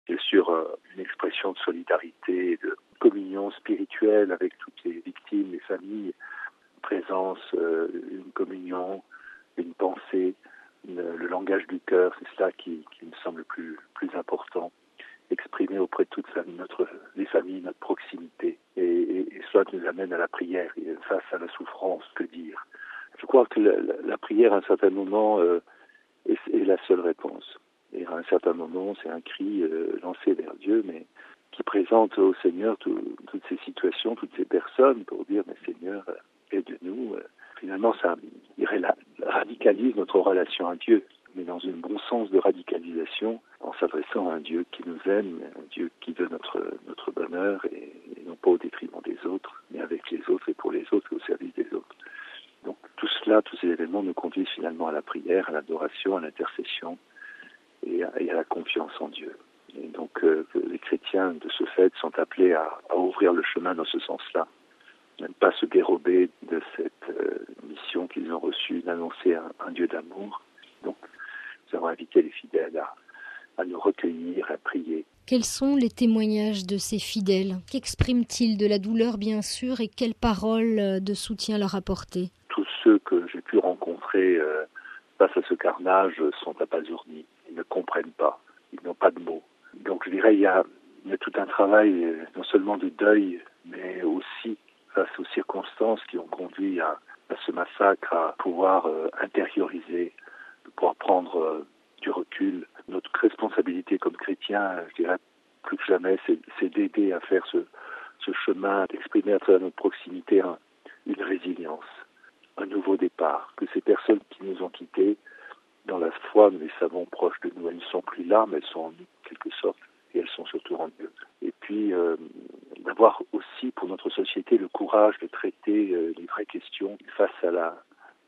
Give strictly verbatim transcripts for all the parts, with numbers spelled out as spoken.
Bien sûr, euh, une expression de solidarité, de communion spirituelle avec toutes les victimes, les familles, une présence, euh, une communion, une pensée, une, le langage du cœur, c'est cela qui, qui me semble le plus, plus important. Exprimer auprès de toutes notre, les familles notre proximité. Et, et, et cela nous amène à la prière, et face à la souffrance, que dire. Je crois que la, la, la prière, à un certain moment, euh, est, est la seule réponse. Et à un certain moment, c'est un cri euh, lancé vers Dieu, mais qui présente au Seigneur tout, toutes ces situations, toutes ces personnes, pour dire, mais Seigneur, aide-nous. Finalement, ça dirait, radicalise notre relation à Dieu, mais dans un bon sens de radicalisation, en s'adressant à un Dieu qui nous aime, un Dieu qui veut notre, notre bonheur, et, et non pas au détriment des autres, mais avec les autres et pour les autres et au service des autres. Donc tout cela, tous ces événements nous conduisent finalement à la prière, à l'adoration, à l'intercession et à, et à la confiance en Dieu. Et donc euh, les chrétiens, de ce fait, sont appelés à, à ouvrir le chemin dans ce sens-là, à ne pas se dérober de cette euh, mission qu'ils ont reçue d'annoncer un, un Dieu d'amour. Donc nous avons invité les fidèles à, à nous recueillir, à prier. Quels sont les témoignages de ces fidèles? Qu'expriment-ils? De la douleur, bien sûr, et quelles paroles de soutien leur apporter? Tous ceux que j'ai pu rencontrer euh, face à ce carnage sont abasourdis. Ils ne comprennent pas. Ils n'ont pas de mots. Donc je dirais, il y a, il y a tout un travail, euh, non seulement de deuil, mais aussi face aux circonstances qui ont conduit à, à ce massacre, à pouvoir euh, intérioriser, pouvoir prendre euh, du recul. Notre responsabilité comme chrétiens, je dirais, plus que jamais, c'est, c'est d'aider à faire ce, ce chemin, d'exprimer à travers notre proximité un, une résilience, un nouveau départ, que ces personnes qui nous ont quittés, dans la foi, nous les savons proches de nous, elles ne sont plus là, mais elles sont en nous, en quelque sorte, et elles sont surtout en Dieu. Et puis, euh, d'avoir aussi pour notre société le courage de traiter euh, les vraies questions face à la,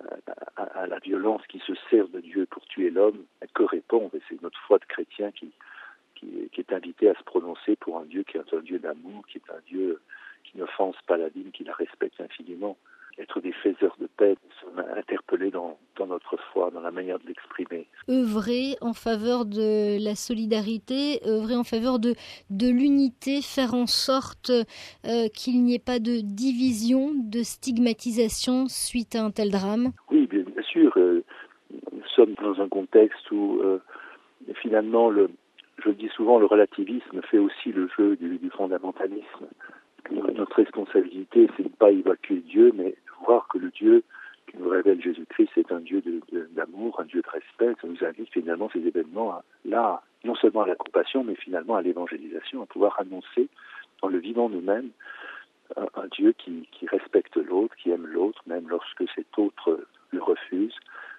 à, à, à la violence qui se sert de Dieu pour tuer l'homme. Que répondre? Et c'est notre foi de chrétien qui, qui, qui est invitée à se prononcer pour un Dieu qui est un Dieu d'amour, qui est un Dieu qui n'offense pas la vie, qui la respecte infiniment. Être des faiseurs de paix, nous sommes interpellés dans, dans notre foi, dans la manière de l'exprimer. Œuvrer en faveur de la solidarité, œuvrer en faveur de, de l'unité, faire en sorte euh, qu'il n'y ait pas de division, de stigmatisation suite à un tel drame. Oui, bien, bien sûr. Euh, nous sommes dans un contexte où euh, finalement, le, je le dis souvent, le relativisme fait aussi le jeu du, du fondamentalisme. Notre responsabilité, c'est de ne pas évacuer Dieu, mais de voir que le Dieu qui nous révèle Jésus-Christ est un Dieu de, de, d'amour, un Dieu de respect. Ça nous invite finalement ces événements à, là, non seulement à la compassion, mais finalement à l'évangélisation, à pouvoir annoncer, en le vivant nous-mêmes, un, un Dieu qui, qui respecte l'autre, qui aime l'autre, même lorsque cet autre le refuse.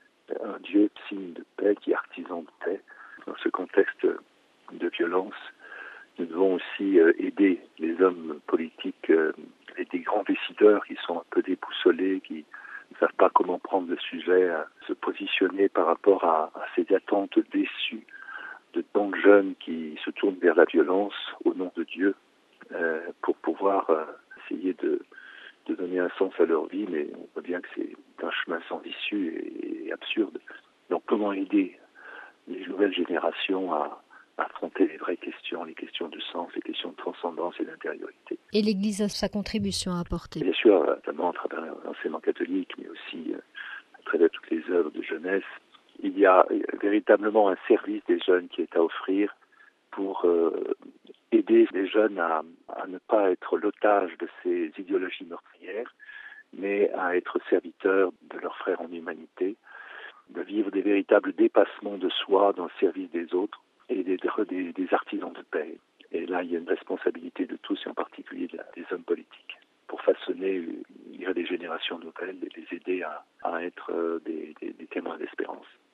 Un Dieu signe de paix, qui est artisan de paix. Dans ce contexte de violence, nous devons aussi euh, aider les hommes politiques euh, et des grands décideurs qui sont un peu déboussolés, qui ne savent pas comment prendre le sujet, à se positionner par rapport à, à ces attentes déçues de tant de jeunes qui se tournent vers la violence au nom de Dieu euh, pour pouvoir euh, essayer de, de donner un sens à leur vie, mais on voit bien que c'est un chemin sans issue et, et absurde. Donc comment aider les nouvelles générations à affronter les vraies questions, les questions de sens, les questions de transcendance et d'intériorité. Et l'Église a sa contribution à apporter. Bien sûr, notamment à travers l'enseignement catholique, mais aussi à travers toutes les œuvres de jeunesse. Il y a véritablement un service des jeunes qui est à offrir pour euh, aider les jeunes à, à ne pas être l'otage de ces idéologies meurtrières, mais à être serviteurs de leurs frères en humanité, de vivre des véritables dépassements de soi dans le service des autres, et des, des, des artisans de paix. Et là, il y a une responsabilité de tous, et en particulier de la, des hommes politiques, pour façonner il y a des générations nouvelles et les aider à, à être des, des, des témoins d'espérance.